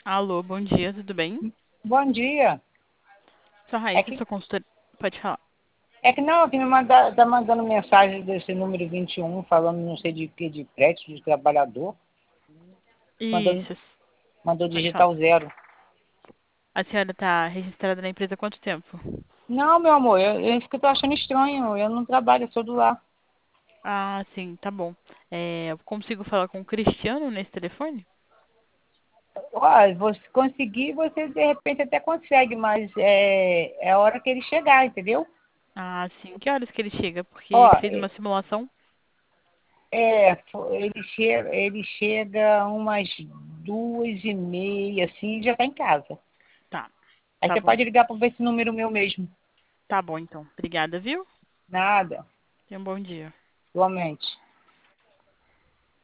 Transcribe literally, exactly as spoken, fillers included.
Alô, bom dia, tudo bem? Bom dia. Sou a É Raíssa, que, sou consultora. Pode falar. é que não, que me manda, tá mandando mensagem desse número vinte e um falando não sei de que, de crédito, de trabalhador. Mandou, Isso, mandou pode digitar falar. o zero. A senhora está registrada na empresa há quanto tempo? Não, meu amor, eu, eu, isso que eu tô achando estranho. Eu não trabalho, eu sou do lar. Ah, sim, tá bom. É, eu consigo falar com o Cristiano nesse telefone? Olha, você conseguir, você de repente até consegue, mas é, é a hora que ele chegar, entendeu? Ah, sim. Que horas que ele chega? Porque Ó, ele fez é, uma simulação. é, fo- ele chega, ele chega umas duas e meia, assim, e já tá em casa. Tá, Aí tá você bom. pode ligar para ver esse número meu mesmo. Tá bom, então. Obrigada, viu? Nada, Tenha um bom dia. igualmente.